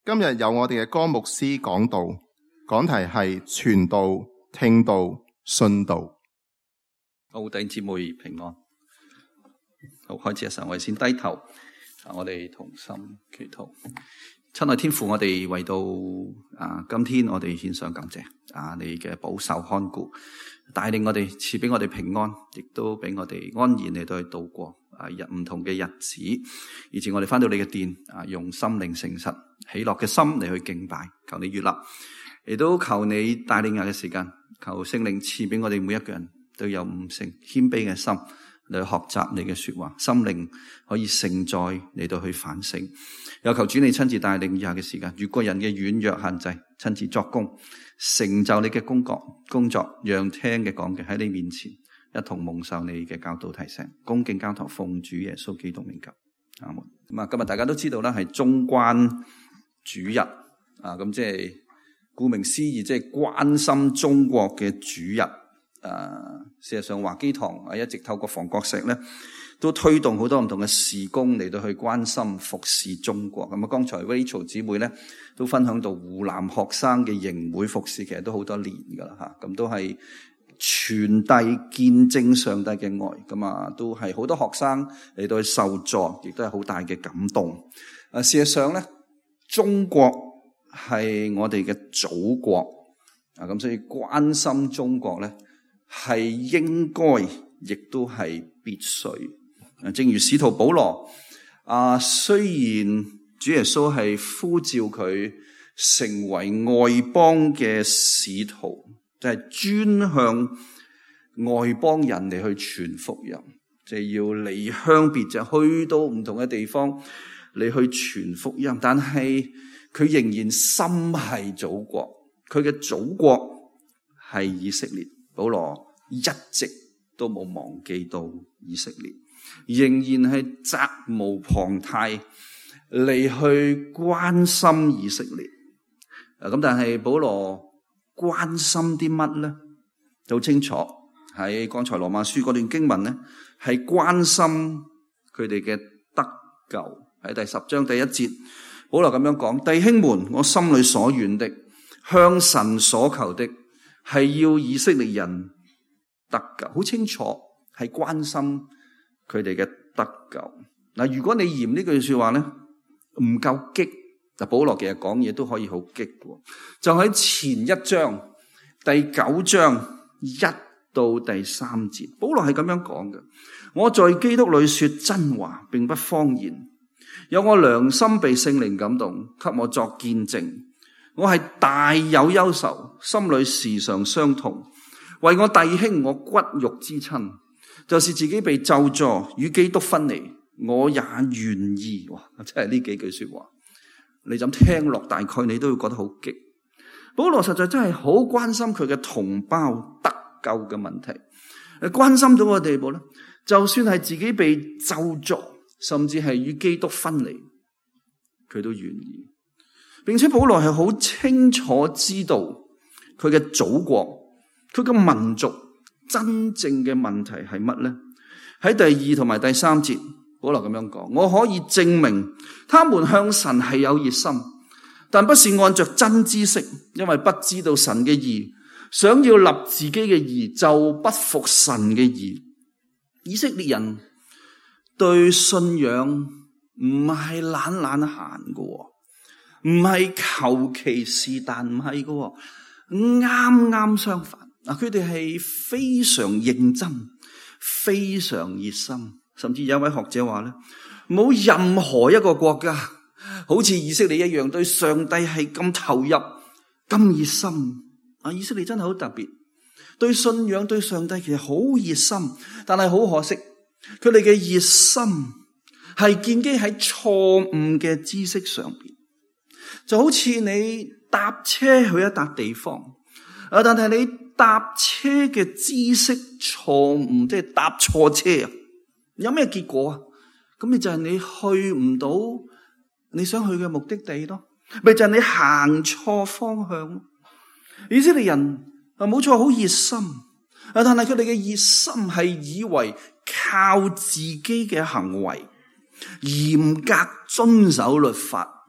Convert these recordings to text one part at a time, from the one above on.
今日有我哋嘅歌牧師講道，講題係傳道、聽道、信道。 好，弟兄姊妹平安。好，開始嘅時候我哋先低頭，我哋同心祈禱。親愛天父，我哋為到今天我哋獻上感謝你嘅保守看顧，帶領我哋，賜俾我哋平安，亦都俾我哋安然嚟到去度過唔同嘅日子，以至我哋翻到你嘅殿用心靈誠實喜樂嘅心嚟去敬拜，求你悅納，亦都求你帶領嘅時間，求聖靈賜俾我哋每一個人都有悟性謙卑嘅心嚟學習你嘅說話，心靈可以承載嚟到去反省。又求主你親自帶領以下嘅時間，越過人嘅軟弱限制，親自作工，成就你嘅工作，讓聽嘅講嘅喺你面前一同蒙受你嘅教導提醒，恭敬交託奉主耶穌基督名求，阿門。咁今日大家都知道啦，係中關主日咁即係顧名思義，即係關心中國嘅主日。事實上華基堂一直透過房角石咧，都推動好多唔同嘅事工嚟到去關心服侍中國。咁剛才 Rachel 姊妹咧都分享到湖南學生嘅營會服侍，其實都好多年噶啦咁都係傳遞見證上帝嘅愛，咁都係好多學生嚟到去受助，亦都係好大嘅感動。事實上咧，中國係我哋嘅祖國咁所以關心中國咧係應該，亦都係必須。正如使徒保羅雖然主耶穌係呼召佢成為外邦嘅使徒，就係專向外邦人嚟去傳福音，就係要離鄉別井，去到唔同嘅地方嚟去傳福音。但係佢仍然心係祖國，佢嘅祖國係以色列。保羅一直都冇忘記到以色列，仍然係責無旁貸嚟去關心以色列。咁但係保羅關心啲乜咧？好清楚喺剛才羅馬書嗰段經文咧，係關心佢哋嘅得救。喺第10章第1節，保羅咁樣講：弟兄們，我心裏所願的，向神所求的，係要以色列人得救。好清楚係關心佢哋嘅得救。嗱，如果你嫌呢句說話咧唔夠激，保羅其實講嘢都可以好激嘅。就喺前1章第9章1到第3節，保羅係咁樣講嘅：我在基督裏說真話，並不謊言，有我良心被聖靈感動，給我作見證。我係大有憂愁，心裏時常傷痛，為我弟兄我骨肉之親，就是自己被咒詛與基督分離，我也願意。哇！真係呢幾句說話，你咁聽落，大概你都會覺得好激。保羅實在真係好關心佢嘅同胞得救嘅問題，關心到個地步咧，就算係自己被咒詛，甚至係與基督分離，佢都願意。並且保羅係好清楚知道佢嘅祖國，佢嘅民族真正嘅問題係乜呢？喺第2同埋第3節，保羅咁樣講：我可以證明他們向神係有熱心，但不是按着真知識，因為不知道神嘅義，想要立自己嘅義，就不服神嘅義。以色列人對信仰唔係懶閒嘅，唔係求其是但，唔係嘅，啱啱相反。佢哋係非常認真，非常熱心，甚至有位學者話咧，冇任何一個國家好似以色列一樣對上帝係咁投入、咁熱心。以色列真係好特別，對信仰、對上帝其實好熱心，但係好可惜，佢哋嘅熱心係建基喺錯誤嘅知識上邊。就好似你搭車去一笪地方，但係你搭車嘅知識錯誤，即係搭錯車，有咩結果啊？咁你就係你去唔到你想去嘅目的地咯，咪就係你行錯方向。以色列人冇錯，好熱心，但係佢哋嘅熱心係以為靠自己嘅行為嚴格遵守律法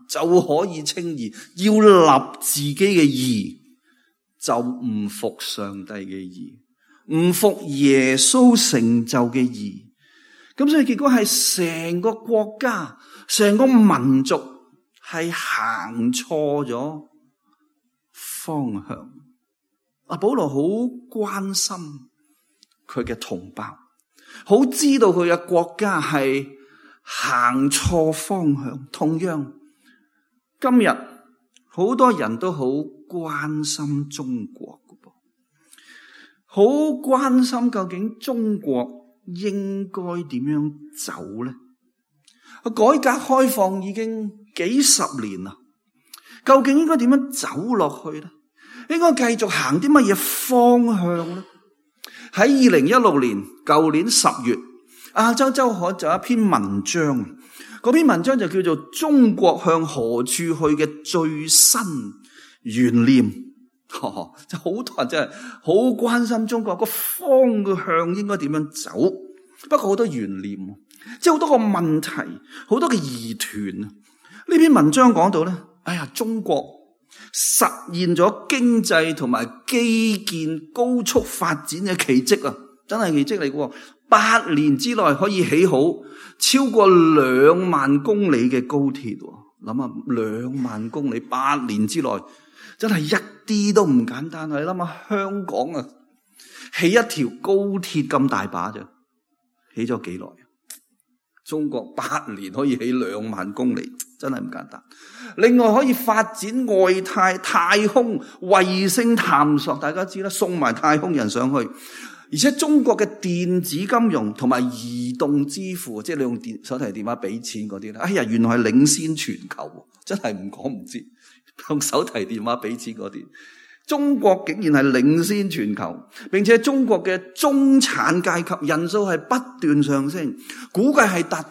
就可以稱義，要立自己嘅義，就唔服上帝嘅義，唔服耶穌成就嘅義。咁所以結果係成個國家、成個民族係行錯咗方向。保羅好關心佢嘅同胞，好知道佢嘅國家係行錯方向。同樣今日好多人都好關心中國嘅噃，好關心究竟中國應該點樣走呢？改革開放已經幾十年啦，究竟應該點樣走落去呢？應該繼續行啲乜嘢方向呢？喺2016年舊年10月，亞洲週刊就有一篇文章，嗰篇文章就叫做《中國向何處去》嘅最新懸念。就好多人真係好關心中國個方向應該點樣走，不過好多懸念，即係好多個問題，好多嘅疑團。呢篇文章講到咧，中國實現咗經濟同埋基建高速發展嘅奇蹟啊！真係奇蹟嚟嘅，8年之內可以起好超過2萬公里嘅高鐵。諗下2萬公里8年之內，真係一啲都唔簡單。你諗下香港啊，起一條高鐵咁大把啫，起咗幾耐？中國8年可以起2萬公里，真係唔簡單。另外可以發展外太空衛星探索，大家知啦，送埋太空人上去。而且中國嘅電子金融同埋移動支付，即係你用手提電話俾錢嗰啲咧，原來係領先全球，真係唔講唔知。用手提電話俾錢嗰啲，中國竟然係領先全球，並且中國嘅中產階級人數係不斷上升，估計係達到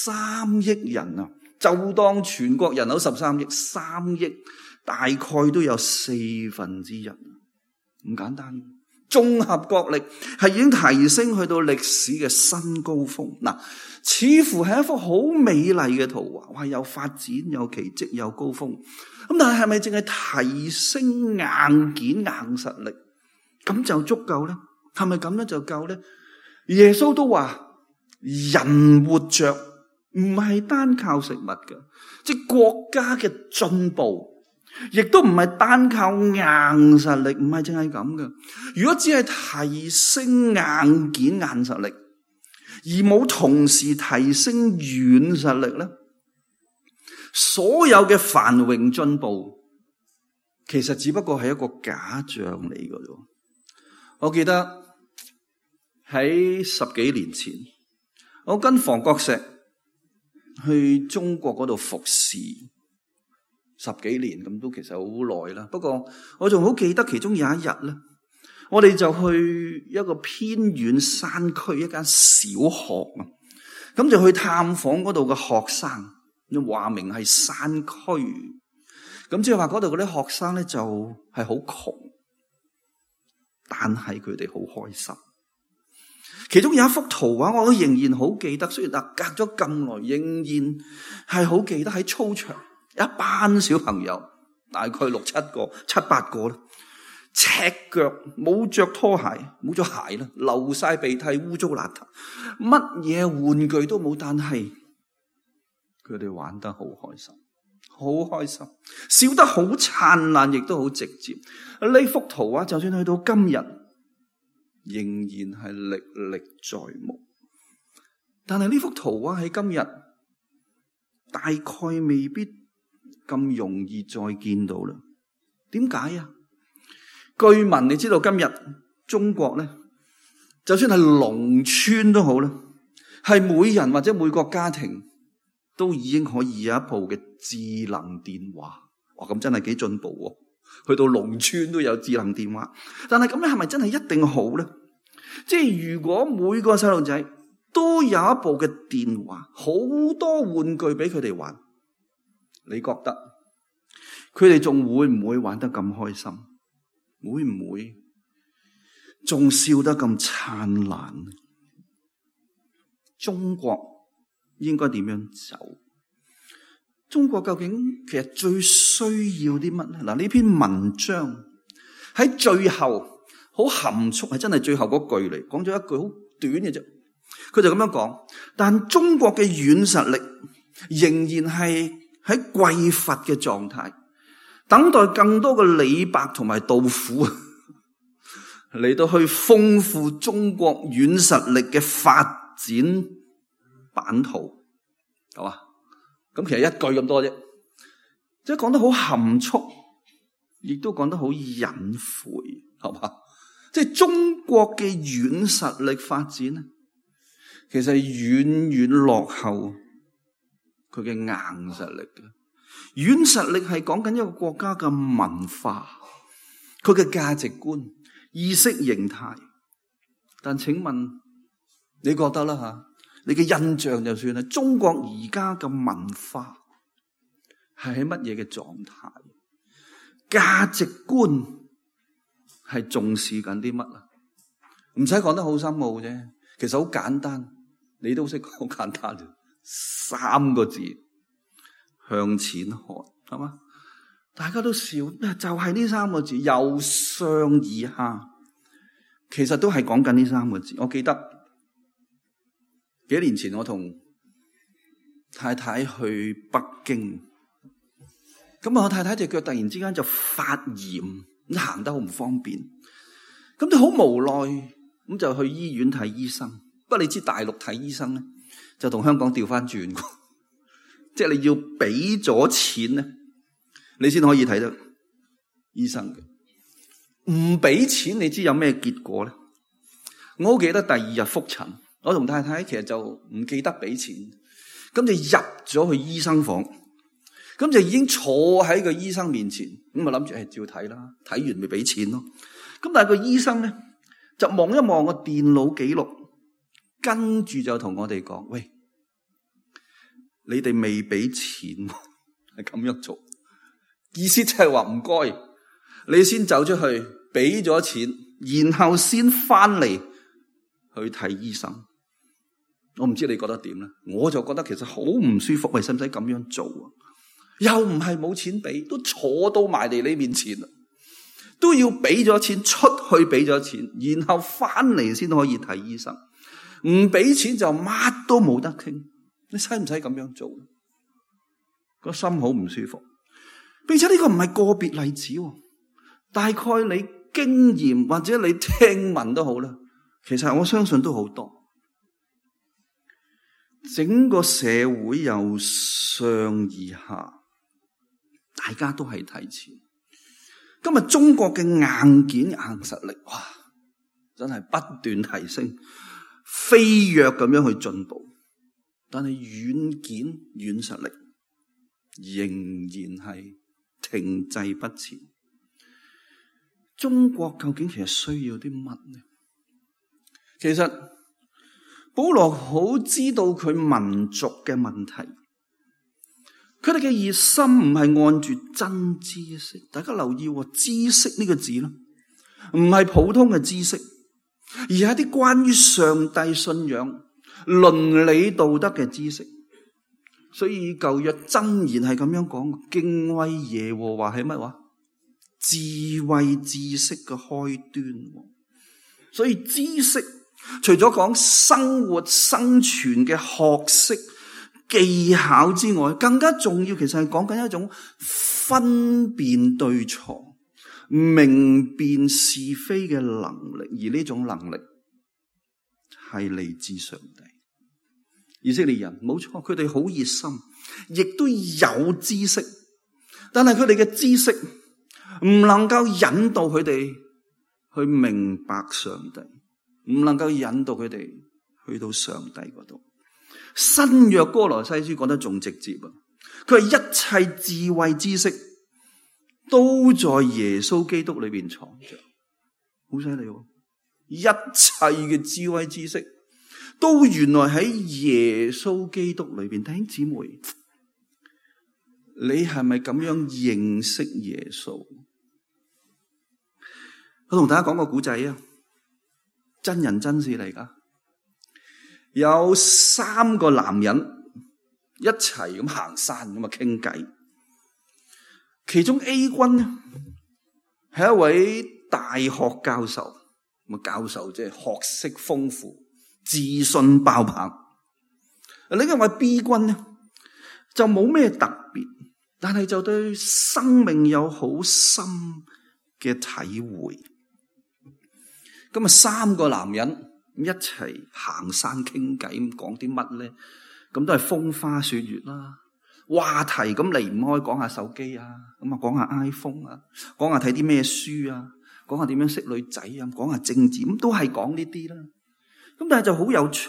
3億人啊！就當全國人口13億，3億大概都有1/4，唔簡單。綜合國力係已經提升去到歷史嘅新高峰。似乎係一幅好美麗嘅圖畫，話有發展、有奇蹟、有高峰。咁但係咪淨係提升硬件硬實力咁就足夠呢？係咪咁樣就夠呢？耶穌都話人活着唔係單靠食物嘅，即係國家嘅進步亦都唔係單靠硬實力，唔係淨係咁嘅。如果只係提升硬件硬實力，而冇同時提升軟實力咧，所有嘅繁榮進步其實只不過係一個假象嚟嘅啫。我記得喺10幾年前，我跟房國石去中國嗰度服侍10幾年，咁都其實好耐啦。不過我仲好記得其中有一日咧，我哋就去一個偏遠山區一間小學啊，咁就去探訪嗰度嘅學生。話明係山區，咁即係話嗰度嗰啲學生咧就係好窮，但係佢哋好開心。其中有一幅圖畫我都仍然好記得，雖然隔咗咁耐，仍然係好記得。喺操場一班小朋友，大概6、7、8個啦，赤腳冇着拖鞋，冇咗鞋啦，流晒鼻涕，污糟邋遢，乜嘢玩具都冇，但係佢哋玩得好開心，好開心，笑得好燦爛，亦都好直接。呢幅圖畫就算去到今日，仍然係歷歷在目。但係呢幅圖畫喺今日，大概未必咁容易再見到啦。點解啊？據聞你知道今日中國咧，就算係農村都好啦，係每人或者每個家庭都已經可以有一部嘅智能電話。哇，咁真係幾進步喎！去到農村都有智能電話。但係咁樣係咪真係一定好咧？即係如果每個細路仔都有一部嘅電話，好多玩具俾佢哋玩，你覺得佢哋仲會唔會玩得咁開心？會唔會仲笑得咁燦爛？中國應該點樣走？ 中國究竟其實最需要啲乜咧？嗱，呢篇文章喺最後好含蓄，係真係最後嗰句嚟，講咗一句好短嘅啫。佢就咁樣講，但中國嘅軟實力仍然係喺匱乏嘅狀態，等待更多嘅李白同埋杜甫嚟到去豐富中國軟實力嘅發展版圖，係嘛？咁其實一句咁多啫，即係講得好含蓄，亦都講得好隱晦，係嘛？即係中國嘅軟實力發展咧，其實係遠遠落後佢嘅硬實力嘅。軟實力係講緊一個國家嘅文化，佢嘅價值觀、意識形態。但請問你覺得啦吓？你嘅印象就算啦，中國而家嘅文化係喺乜嘢嘅狀態？價值觀係重視緊啲乜啊？唔使講得好深奧啫，其實好簡單，你都識講，好簡單啫，3個字，向前看，係嘛？大家都笑，就係呢3個字，由上而下，其實都係講緊呢3個字。我記得幾年前我同太太去北京，咁我太太隻腳突然之間就發炎，行得好唔方便，咁就好無奈，咁就去醫院睇醫生。不過你知大陸睇醫生咧，就同香港調翻轉，即係你要俾咗錢咧，你先可以睇到醫生嘅。唔俾錢，你知有咩結果咧？我好記得第2日復診，我同太太其實就唔記得俾錢，咁就入咗去醫生房，咁就已經坐喺個醫生面前，咁啊諗住照睇啦，睇完咪俾錢咯。咁但係個醫生咧就望一望個電腦記錄，跟住就同我哋講：喂，你哋未俾錢，係咁樣做，意思即係話唔該，你先走出去俾咗錢，然後先翻嚟去睇醫生。我唔知你覺得點咧？我就覺得其實好唔舒服，喂，使唔使咁樣做啊？又唔係冇錢俾，都坐到埋嚟你面前啦，都要俾咗錢，出去俾咗錢，然後翻嚟先可以睇醫生。唔俾錢就乜都冇得傾，你使唔使咁樣做？個心好唔舒服。並且呢個唔係個別例子，大概你經驗或者你聽聞都好啦，其實我相信都好多。整個社會由上而下，大家都係睇錢。今日中國嘅硬件硬實力，哇，真係不斷提升，飛躍咁樣去進步。但係軟件軟實力仍然係停滯不前。中國究竟其實需要啲乜呢？其實保羅好知道佢民族嘅問題，佢哋嘅熱心唔係按住真知識。大家留意知識呢個字啦，唔係普通嘅知識，而係一啲關於上帝信仰、倫理道德嘅知識。所以舊約箴言係咁樣講，敬畏耶和華係乜話？智慧知識嘅開端。所以知識除咗講生活生存嘅學識技巧之外，更加重要其實係講緊一種分辨對錯、明辨是非嘅能力，而呢種能力係嚟自上帝。以色列人冇錯，佢哋好熱心，亦都有知識，但係佢哋嘅知識唔能夠引導佢哋去明白上帝，唔能夠引導佢哋去到上帝嗰度。新約歌羅西書講得仲直接啊！佢係一切智慧知識都在耶穌基督裏邊藏着，好犀利喎！一切嘅智慧知識都原來喺耶穌基督裏邊。弟兄姊妹，你係咪咁樣認識耶穌？我同大家講個古仔啊，真人真事嚟噶。有3個男人一齊咁行山咁啊傾偈。其中 A 君呢係一位大學教授，咁啊教授即係學識豐富、自信爆棚。另一位 B 君呢就冇咩特別，但係就對生命有好深嘅體會。咁啊三個男人一齊行山傾偈，咁講啲乜咧？咁都係風花雪月啦，話題咁離唔開講下手機啊，咁啊講下 iPhone 啊，講下睇啲咩書啊，講下點樣識女仔啊，講下政治，咁都係講呢啲啦。咁但係就好有趣，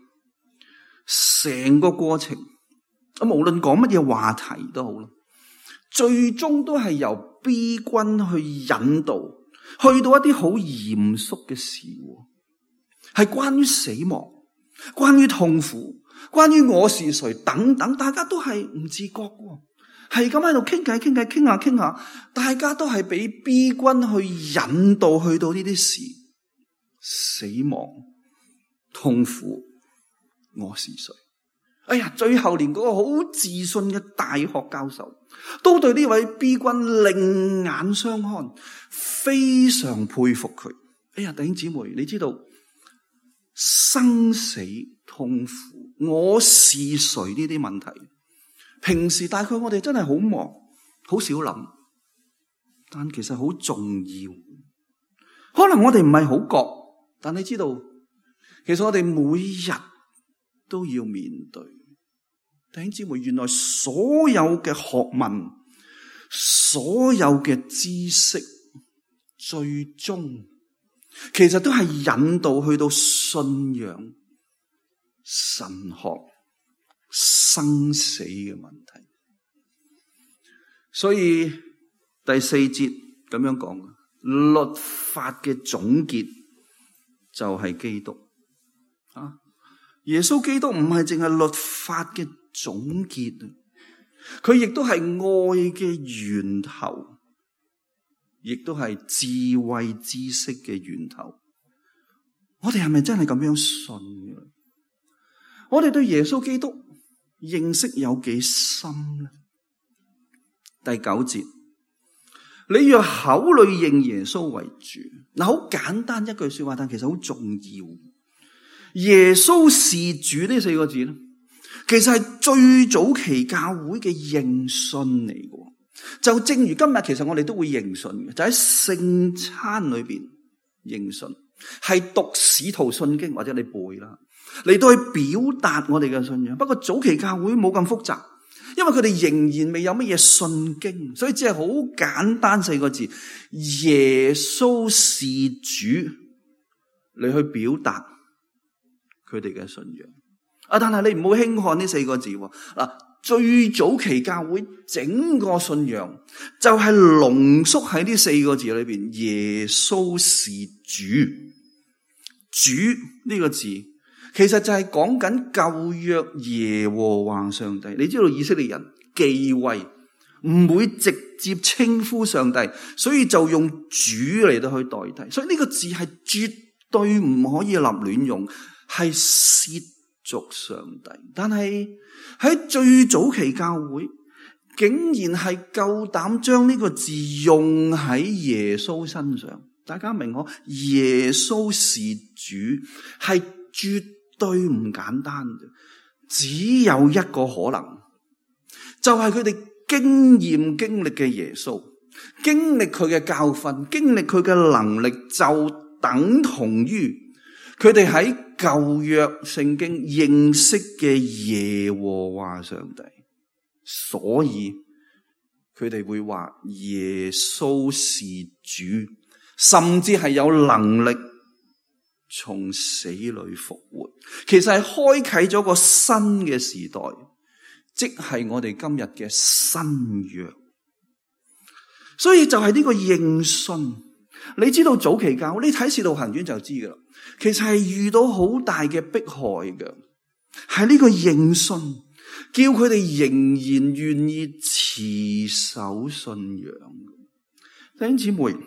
成個過程無論講乜嘢話題都好啦，最終都係由 B 君去引導，去到一啲好嚴肅嘅事，係關於死亡、關於痛苦、關於我是誰等等，大家都係唔自覺嘅，係咁喺度傾偈，傾下，大家都係俾 B 君去引導去到呢啲事，死亡、痛苦、我是誰。哎呀，最後連嗰個好自信嘅大學教授都對呢位 B 君另眼相看，非常佩服佢。哎呀，弟兄姊妹，你知道生死痛苦、我是誰呢啲問題，平時大概我哋真係好忙，好少諗，但其實好重要。可能我哋唔係好覺，但你知道，其實我哋每日都要面對。弟兄姊妹，原來所有嘅學問、所有嘅知識，最終其實都係引導去到信仰、神學、生死嘅問題。所以第四節咁樣講，律法嘅總結就係基督啊！耶穌基督唔係淨係律法嘅總結，佢亦都係愛嘅源頭，亦都係智慧知識嘅源頭。我哋係咪真係咁樣信嘅？我哋對耶穌基督認識有幾深呢？第九節，你若口裏認耶穌為主，嗱，好簡單一句說話，但其實好重要。耶穌是主呢四個字咧，其實係最早期教會嘅認信嚟嘅。就正如今日，其實我哋都會認信嘅，就喺聖餐裏邊認信，係讀使徒信經或者你背啦，嚟到去表達我哋嘅信仰。不過早期教會冇咁複雜，因為佢哋仍然未有乜嘢信經，所以只係好簡單四個字：耶穌是主，嚟去表達佢哋嘅信仰。但係你唔好輕看呢四個字嗱。最早期教會整個信仰就係濃縮喺呢四個字裏邊，耶穌是主。主呢個字其實就係講緊舊約耶和華上帝。你知道以色列人忌諱，唔會直接稱呼上帝，所以就用主嚟到去代替。所以呢個字係絕對唔可以立亂用，係褻瀆上帝。但係喺最早期教會，竟然係夠膽將呢個字用喺耶穌身上。大家明可？耶穌是主，係絕對唔簡單嘅。只有一個可能，就係佢哋經歷嘅耶穌，經歷佢嘅教訓，經歷佢嘅能力，就等同於佢哋喺舊約聖經認識嘅耶和華上帝。所以佢哋會話耶穌是主，甚至係有能力從死裏復活。其實係開啟咗個新嘅時代，即係我哋今日嘅新約。所以就係呢個認信。你知道早期教會，你睇《使徒行傳》就知噶啦，其實係遇到好大嘅迫害嘅，係呢個認信，叫佢哋仍然願意持守信仰。弟兄姊妹，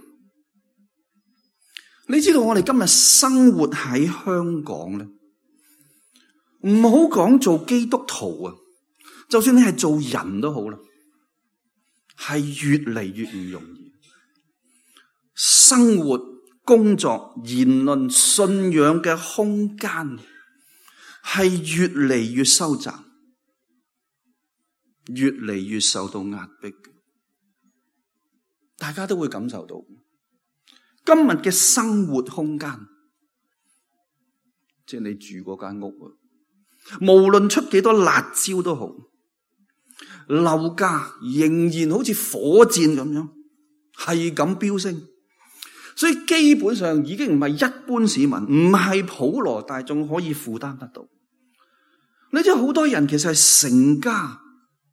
你知道我哋今日生活喺香港咧，唔好講做基督徒啊， 就算你係做人都好啦，係越嚟越唔容易。生活、工作、言論、信仰嘅空間係越嚟越收窄，越嚟越受到壓迫。大家都會感受到今日嘅生活空間，即係你住嗰間屋啊，無論出幾多辣椒都好，樓價仍然好似火箭咁樣，係咁飆升。所以基本上已經唔係一般市民，唔係普羅大眾可以負擔得到。你知好多人其實係成家，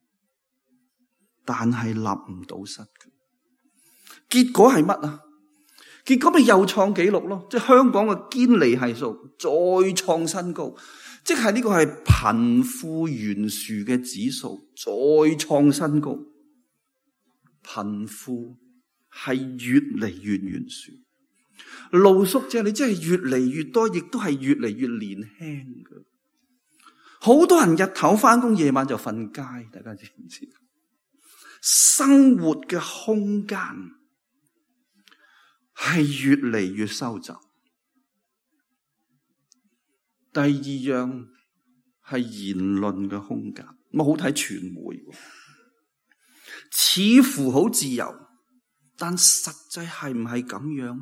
但係立唔到室嘅。結果係乜啊？結果咪又創紀錄咯，即係香港嘅堅尼係數再創新高，即係呢個係貧富懸殊嘅指數再創新高，貧富係越嚟越懸殊，露宿者你真係越嚟越多，亦都係越嚟越年輕嘅。好多人日頭返工，夜晚就瞓街，大家知唔知？生活嘅空間係越嚟越收窄。第二樣係言論嘅空間，我好睇傳媒，似乎好自由，但實際係唔係咁樣？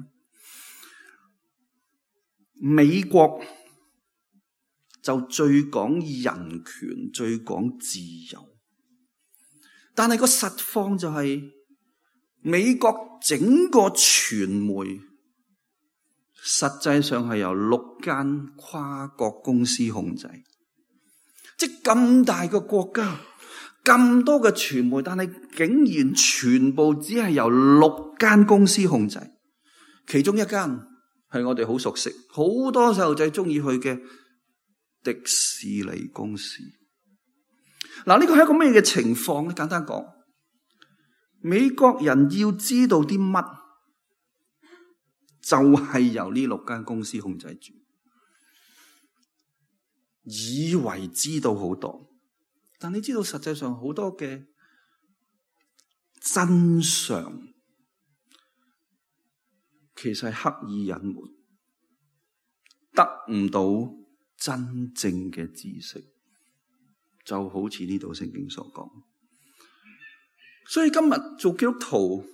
美國就最講人權，最講自由，但係個實況就係美國整個傳媒實際上係由6間跨國公司控制，即係咁大個國家，咁多嘅傳媒，但係竟然全部只係由6間公司控制，其中一間係我哋好熟悉，好多細路仔中意去嘅迪士尼公司。嗱，呢個係一個咩嘅情況咧？簡單講，美國人要知道啲乜，就係由呢6間公司控制住，以為知道好多，但你知道實際上好多嘅真相，其實係刻意隱瞞，得唔到真正嘅知識，就好似呢度聖經所講。所以今日做基督徒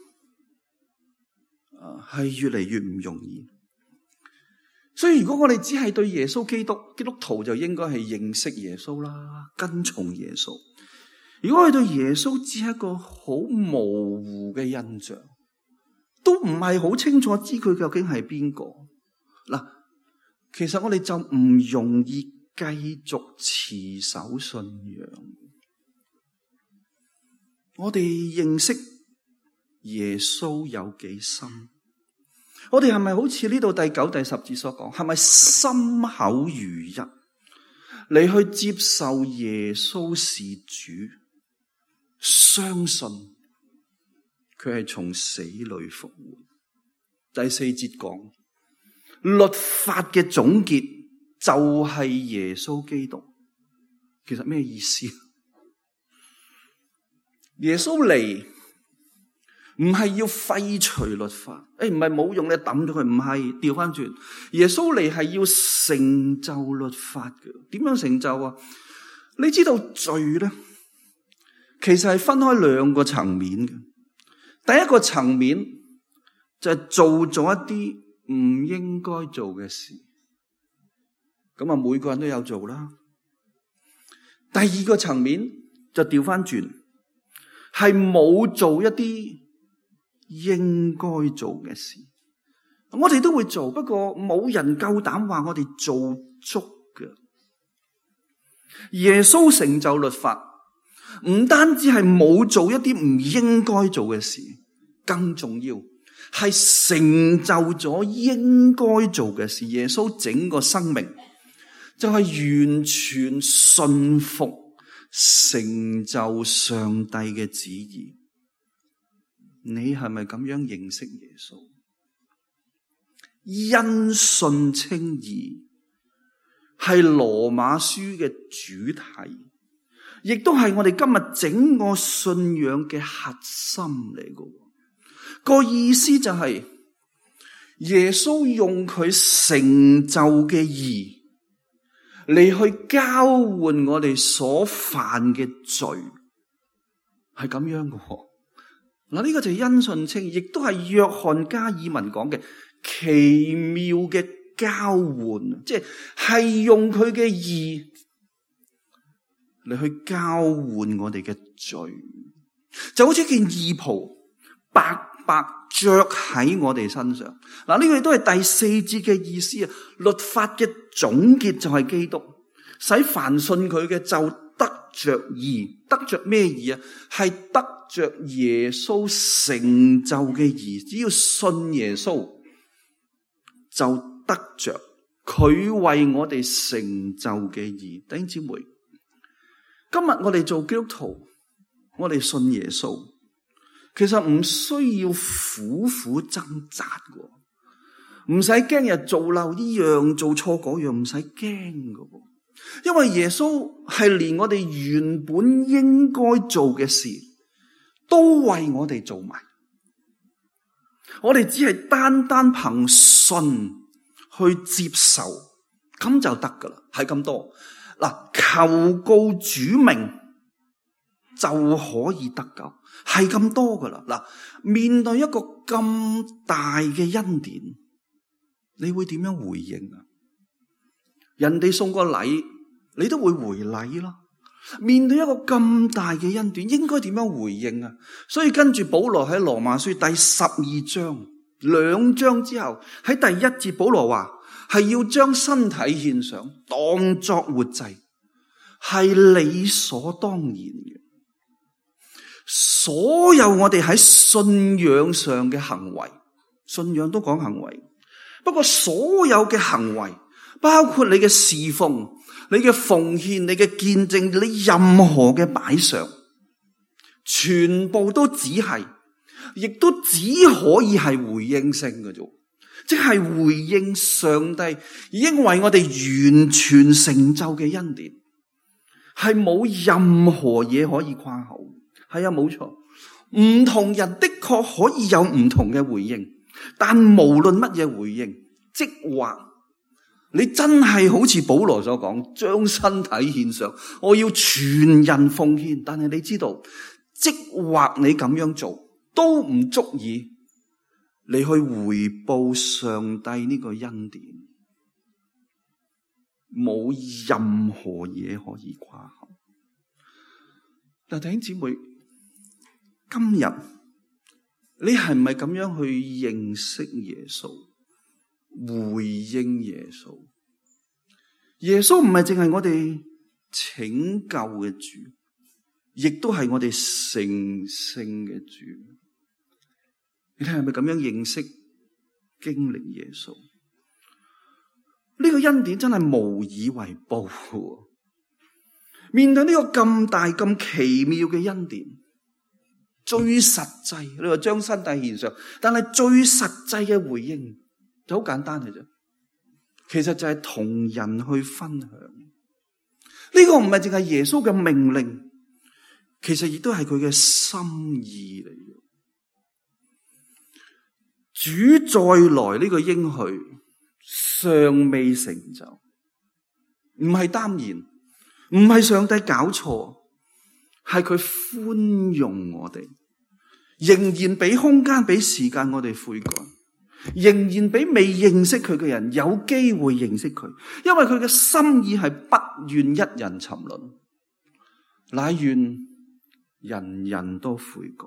係越嚟越唔容易。所以如果我哋只係對耶穌基督，基督徒就應該係認識耶穌啦，跟從耶穌。如果我哋對耶穌只係一個好模糊嘅印象，都唔係好清楚知佢究竟係邊個，嗱，其實我哋就唔容易繼續持守信仰。我哋認識耶穌有幾深？我哋係咪好似呢度第9、第10節所講，係咪心口如一，你去接受耶穌是主，相信佢係從死裏復活？第4節講律法嘅總結就係耶穌基督。其實咩意思？耶穌嚟唔係要廢除律法，唔係冇用你抌咗佢，唔係，調翻轉，耶穌嚟係要成就律法嘅。點樣成就啊？你知道罪咧，其實係分開2個層面嘅。第一個層面就係做咗一啲唔應該做嘅事，咁啊每個人都有做啦。第二個層面就調翻轉，係冇做一啲應該做嘅事。我哋都會做，不過冇人夠膽話我哋做足嘅。耶穌成就律法，唔單止係冇做一啲唔應該做嘅事，更重要係成就咗應該做嘅事。耶穌整個生命就係完全信服成就上帝嘅旨意。你係咪咁樣認識耶穌？因信稱義係羅馬書嘅主題， 亦都係我哋今日整個信仰嘅核心嚟嘅。個意思就係耶穌用佢成就嘅義嚟去交換我哋所犯嘅罪，係咁樣嘅。嗱，呢個就係因信稱義，亦都係約翰加爾文講嘅奇妙嘅交換，即係用佢嘅義嚟去交換我哋嘅罪，就好似件義袍白白着喺我哋身上。嗱，呢個亦都係第4節嘅意思啊！律法嘅總結就係基督，使凡信佢嘅就得着義。得着咩義啊？係得着耶穌成就嘅義。只要信耶穌就得着佢為我哋成就嘅義。弟兄姊妹，今日我哋做基督徒，我哋信耶穌，其實唔需要苦苦掙扎嘅，唔使驚日做漏呢樣做錯嗰樣，唔使驚嘅，因為耶穌係連我哋原本應該做嘅事都為我哋做埋，我哋只係單單憑信去接受，咁就得噶啦，係咁多。嗱，求告主名就可以得救，係咁多噶啦。嗱，面對一個咁大嘅恩典，你會點樣回應啊？人哋送個禮，你都會回禮咯。面對一個咁大嘅恩典，應該點樣回應啊？所以跟住保羅喺羅馬書第12章2章之後，喺第1節保羅話係要將身體獻上，當作活祭，係理所當然嘅。所有我哋喺信仰上嘅行為，信仰都講行為，不過所有嘅行為，包括你嘅侍奉、你嘅奉獻、你嘅見證、你任何嘅擺上，全部都只係，亦都只可以係回應性嘅啫，即係回應上帝已經為我哋完全成就嘅恩典，係冇任何嘢可以誇口。係啊，冇錯，唔同人的確可以有唔同嘅回應，但無論乜嘢回應，即話你真係好似保羅所講，將身體獻上，我要全人奉獻。但係你知道，即話你咁樣做都唔足以你去回報上帝呢個恩典，冇任何嘢可以誇口。但弟兄姊妹，今日你係咪咁樣去認識耶穌，回應耶穌？耶穌唔係淨係我哋拯救嘅主，亦都係我哋成聖嘅主。你睇係咪咁樣認識、經歷耶穌？呢個恩典真係無以為報。面對呢個咁大、咁奇妙嘅恩典，最實際，你話將身體獻上，但係最實際嘅回應就好簡單嘅啫。其實就係同人去分享。呢個唔係淨係耶穌嘅命令，其實亦都係佢嘅心意嚟嘅。主再來呢個應許尚未成就，唔係耽延，唔係上帝搞錯，係佢寬容我哋，仍然俾空間俾時間我哋悔改，仍然俾未認識佢嘅人有機會認識佢，因為佢嘅心意係不願一人沉淪，乃願人人都悔改。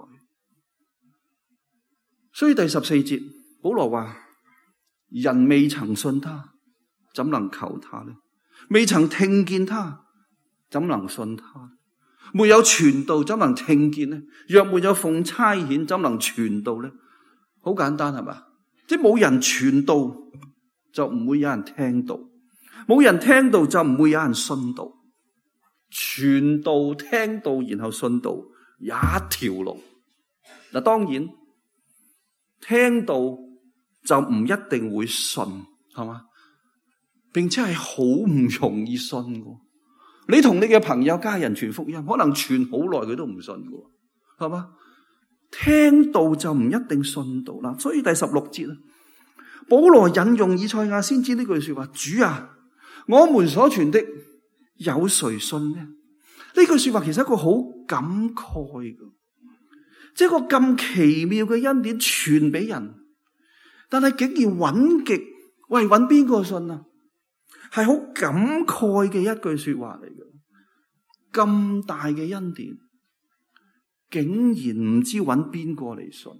所以第14節保羅話，人未曾信他，怎能求他呢？未曾聽見他，怎能信他？沒有傳道，怎能聽見呢？若沒有奉差遣，怎能傳道呢？好簡單係嘛？即係冇人傳道，就唔會有人聽道；冇人聽道，就唔會有人信道。傳道、聽道，然後信道，一條路。嗱，當然聽道就唔一定會信，係嘛？並且係好唔容易信嘅。 你同你嘅朋友家人傳福音，可能傳好耐佢都唔信嘅，係嘛？聽道就唔一定信道啦。所以第16節啊，保羅引用以賽亞先知呢句說話：主啊，我們所傳的有誰信呢？呢句說話其實係一個好感慨嘅，即係一個咁奇妙嘅恩典傳俾人，但係竟然揾極，喂，揾邊個信啊？係好感慨嘅一句說話嚟嘅。咁大嘅恩典，竟然唔知揾邊個嚟信。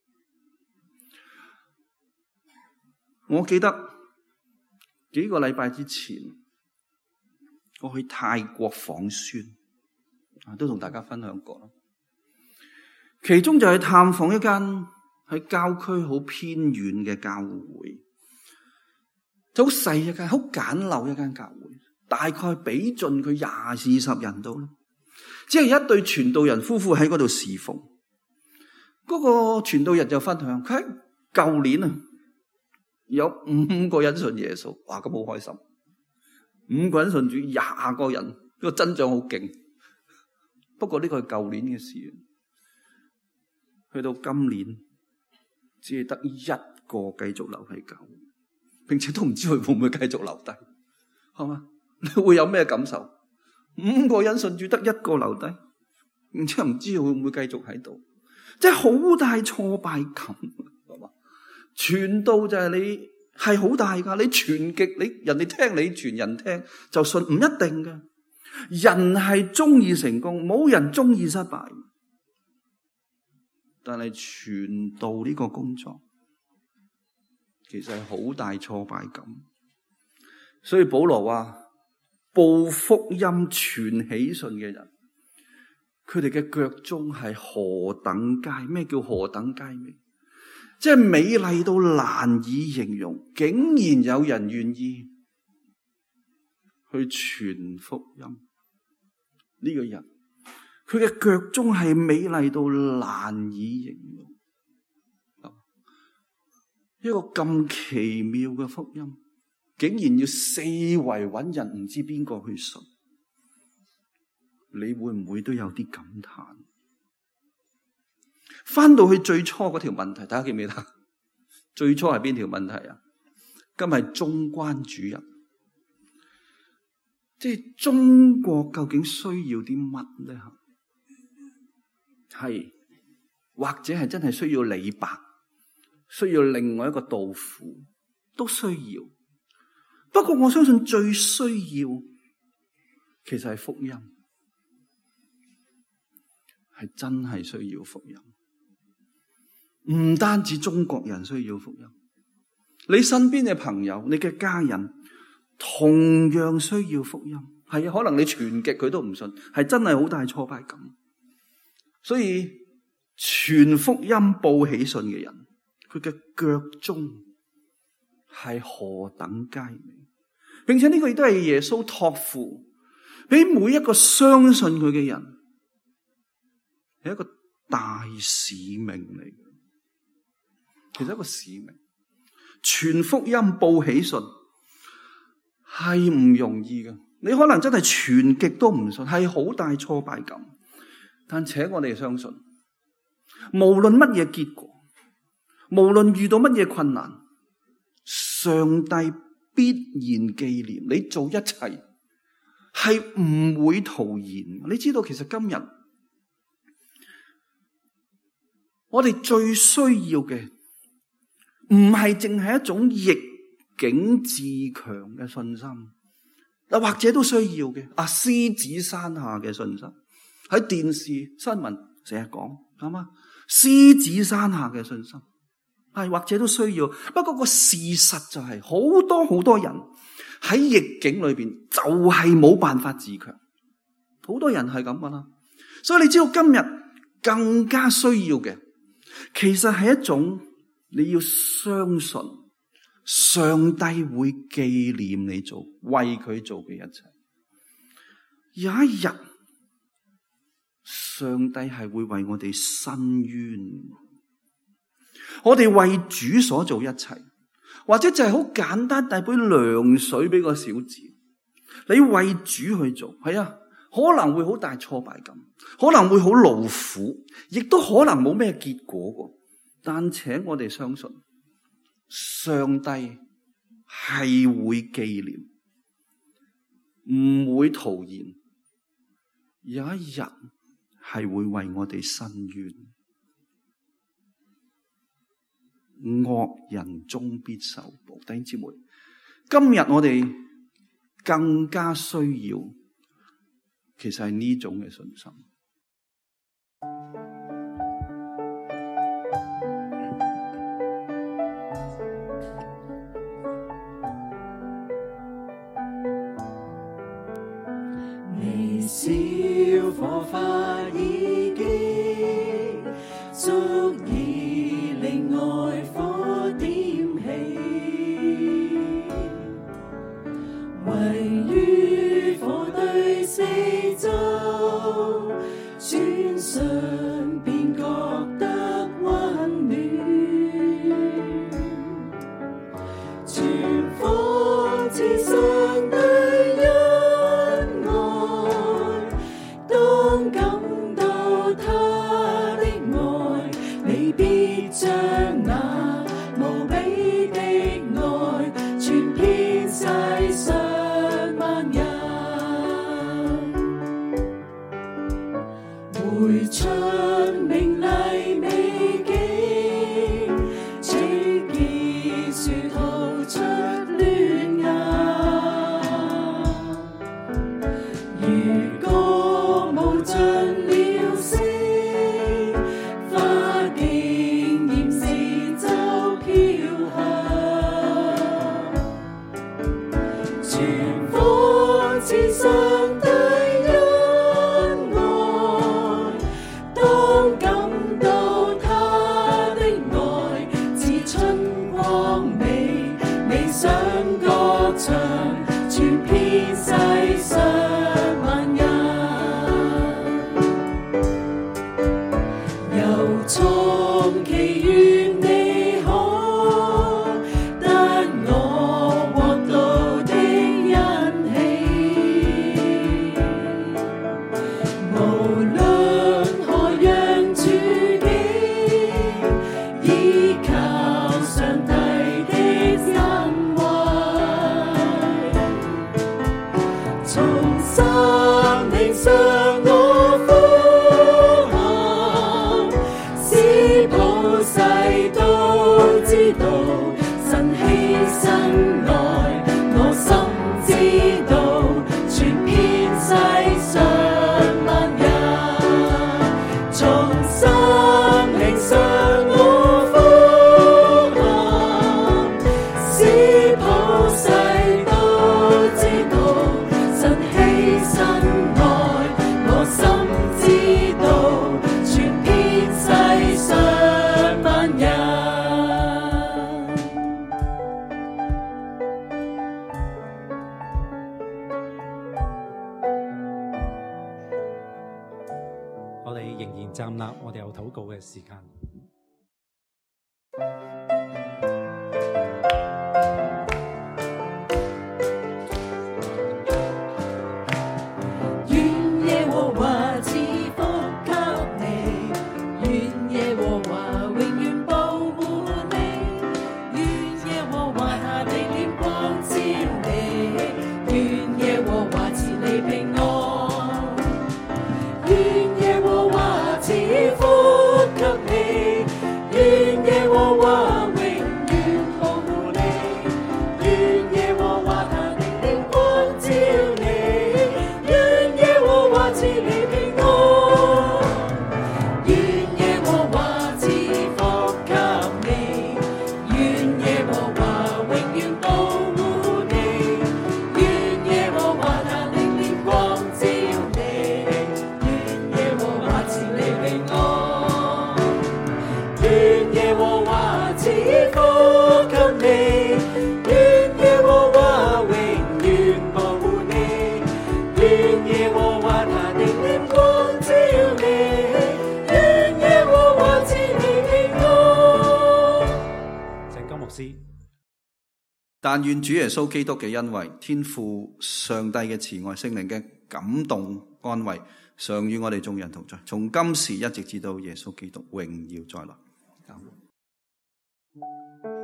我記得幾個禮拜之前，我去泰國訪宣，都同大家分享過。其中就係探訪一間喺郊區好偏遠嘅教會，就好細一間，好簡陋一間教會，大概比盡佢20-40人到啦。只係一對傳道人夫婦喺嗰度侍奉。嗰個傳道人就分享，佢喺舊年啊有5個人信耶穌，哇，咁好開心。5個人信主，20個人，呢個增長好勁。不過呢個係舊年嘅事，去到今年只係得1個繼續留喺教會，並且都唔知佢會唔會繼續留低，係嘛？你會有咩感受？5個人信主得1個留低，並且唔知佢會唔會繼續喺度，即係好大挫敗感，係嘛？傳道就係你係好大噶，你傳極，你人哋聽你傳，人聽就信，唔一定嘅。人係中意成功，冇人中意失敗。但係傳道呢個工作，其實係好大挫敗感。所以保羅話，報福音傳喜信嘅人，佢哋嘅腳蹤係何等佳？咩叫何等佳美？即係美麗到難以形容，竟然有人願意去傳福音。呢個人，佢嘅腳蹤係美麗到難以形容。一個咁奇妙嘅福音，竟然要四圍揾人，唔知邊個去信。你會唔會都有啲感嘆？翻到去最初嗰條問題，大家記唔記得？最初係邊條問題啊？今日係中關主任，即係中國究竟需要啲乜咧？係或者係真係需要李白，需要另外一個杜甫，都需要。不過我相信最需要，其實係福音，係真係需要福音。唔單止中國人需要福音，你身邊嘅朋友、你嘅家人同樣需要福音。係啊，可能你傳極佢都唔信，係真係好大挫敗感。所以傳福音報喜信嘅人，佢嘅腳蹤係何等佳美，並且呢個亦都係耶穌託付俾每一個相信佢嘅人，係一個大使命嚟嘅。其實一個使命，傳福音報喜信係唔容易嘅。你可能真係傳極都唔信，係好大挫敗感。但且我哋相信，無論乜嘢結果，無論遇到乜嘢困難，上帝必然紀念你做一切，係唔會徒然。你知道其實今日我哋最需要嘅唔係淨係一種逆境自強嘅信心，或者都需要嘅獅子山下嘅信心。喺電視新聞成日講，係嘛？獅子山下嘅信心係或者都需要。不過個事實就係，好多人喺逆境裏邊就係冇辦法自強。好多人係咁噶啦。所以你知道今日更加需要嘅，其實係一種你要相信上帝會紀念你做為佢做嘅一切。有一日，上帝係會為我哋伸冤，我哋為主所做一切，或者就係好簡單，帶杯涼水俾個小子， 你為主去做，係啊，可能會好大挫敗感，可能會好勞苦，亦都可能冇咩結果嘅。但請我哋相信，上帝係會紀念，唔會徒然，有一日係會為我哋伸冤。惡人終必受報。弟兄姊妹，今日我哋更加需要，其實係呢種嘅信心。 微小火花已經足以令愛火點起，位於火堆四周，轉瞬便覺得溫暖，全方似上帝恩愛，當感到他的愛，未必將那無比的愛傳遍世上萬人。回出明麗美景，只見樹吐出嫩芽。如果無盡了色，花竟然是就飄香，全方似上帝恩愛，當感到他的愛似春光美，未想歌唱傳遍世上萬人。由衷祈願你可得我獲到的欣喜，無論何樣處境，依靠上帝的恩惠，從生命上我呼喊，使普世都知道神犧牲愛，我心知道傳遍世上萬人。從生命上我呼喊，使普世都知道神犧牲愛，我心知道傳遍世上萬人。 我哋仍然站立，我哋有禱告嘅時間。 願耶和華賜福給你，願耶和華永遠保護你，願耶和華他的臉光照你，願耶和華賜你平安，願耶和華賜福給你，願耶和華永遠保護你，願耶和華他的臉光照你，願耶和華賜你平安，願耶和華賜福給你，願耶和華永遠保護你，願耶和華他的臉光照你，願耶和華賜你平安，願耶和華賜福給你，願耶和華永遠保護你，願耶和華他的臉光照你，願耶和華賜你平安。 請金牧師。 但願主耶穌基督嘅恩惠、天父上帝嘅慈愛、聖靈嘅感動安慰，常與我哋眾人同在，從今時一直至到耶穌基督榮耀再來。